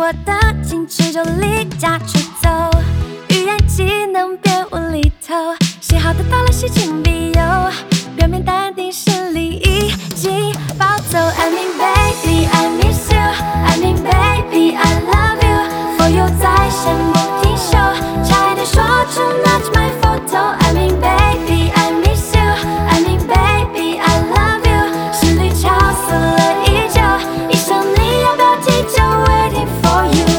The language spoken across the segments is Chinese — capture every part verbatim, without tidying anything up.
我的禁止就离家出走，语言技能变无厘头，写好的到了写进笔友，表面淡定心里已经暴走。I mean baby I miss you I mean baby I love you for you 在羡慕停休，差一点说出 not my photo I mean baby I miss you I mean baby I love you 心里敲死了依旧，一生你要不要记就 waiting for you。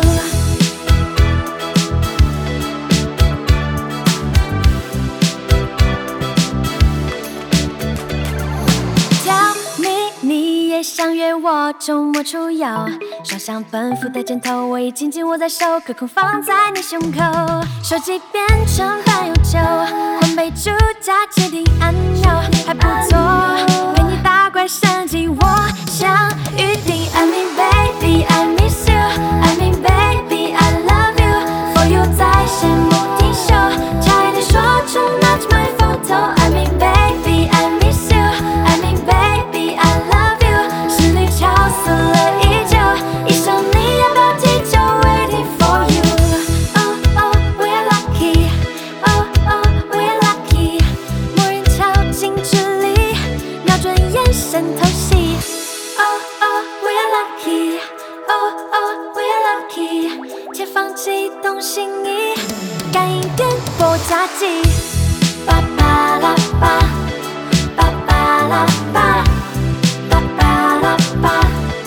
Tell me 你也想约我周末出游，双向奔赴的箭头我已紧紧握在手，可空放在你胸口，手机变成伴有酒，换备注加指定按钮，还不错，为你打怪升级我想预定。I mean baby I miss you I mean baby I love you for you 在羡慕停休，差一点说出 not my photo I mean baby I miss you I mean baby I love you 心里敲死了依旧，一生你要不要记就 waiting for you。 Oh oh we're lucky Oh oh we're lucky 蓦然靠近距离，瞄准眼神偷袭。 Oh oh we're lucky Oh oh we're lucky 前方启动心意，感应电波加急。巴巴拉巴巴巴拉巴巴巴拉巴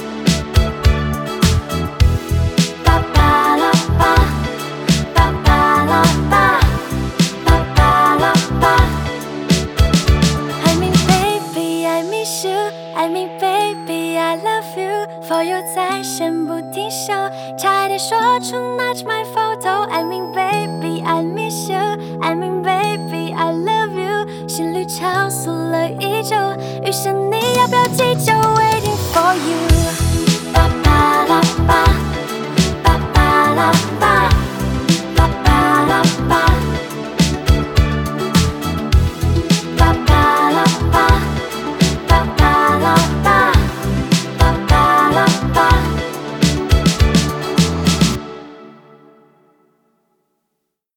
巴巴拉巴巴巴拉巴巴巴拉巴。 I mean baby I miss you I mean baby I love you for you 在线不停休，差一点说出 not my photo I mean baby I miss you I mean baby I love you 心里敲死了依旧，余生你要不要记就 waiting for you。